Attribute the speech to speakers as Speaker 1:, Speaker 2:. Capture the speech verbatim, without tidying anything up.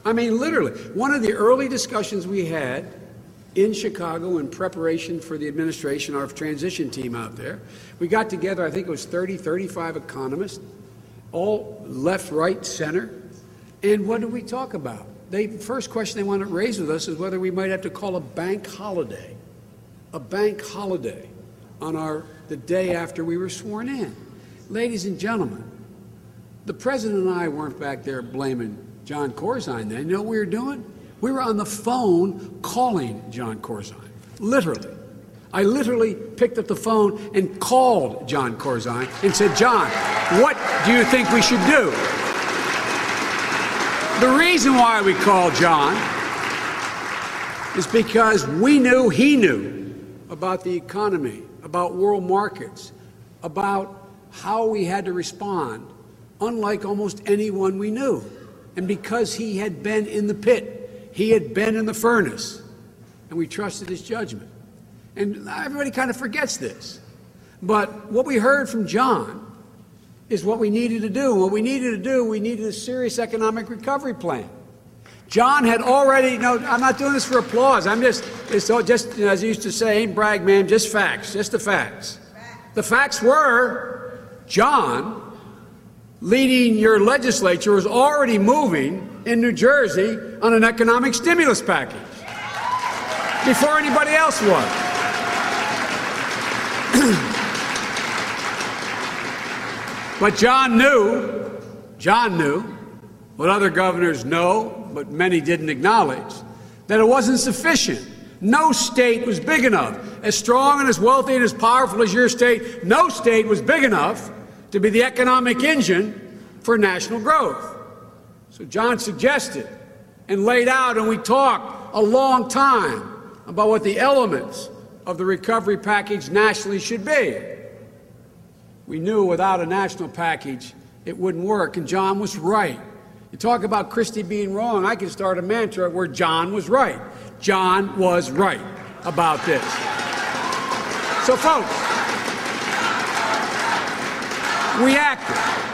Speaker 1: I mean, literally, one of the early discussions we had in Chicago in preparation for the administration, our transition team out there, we got together, I think it was thirty, thirty-five economists, all left, right, center. And what did we talk about? They, the first question they wanted to raise with us is whether we might have to call a bank holiday, a bank holiday on our, the day after we were sworn in. Ladies and gentlemen, the president and I weren't back there blaming John Corzine then. You know what we were doing? We were on the phone calling John Corzine, literally. I literally picked up the phone and called John Corzine and said, John, what do you think we should do? The reason why we called John is because we knew he knew about the economy, about world markets, about how we had to respond, unlike almost anyone we knew. And because he had been in the pit, he had been in the furnace, and we trusted his judgment. And everybody kind of forgets this. But what we heard from John is what we needed to do. What we needed to do, we needed a serious economic recovery plan. John had already, no, I'm not doing this for applause. I'm just, it's all just, you know, as I used to say, ain't brag, man, just facts, just the facts. The facts were, John, leading your legislature, was already moving in New Jersey on an economic stimulus package before anybody else was. But John knew, John knew, what other governors know, but many didn't acknowledge, that it wasn't sufficient. No state was big enough. As strong and as wealthy and as powerful as your state, no state was big enough to be the economic engine for national growth. So John suggested and laid out, and we talked a long time about what the elements of the recovery package nationally should be. We knew without a national package it wouldn't work, and John was right. You talk about Christie being wrong, I could start a mantra where John was right. John was right about this. So folks, we acted.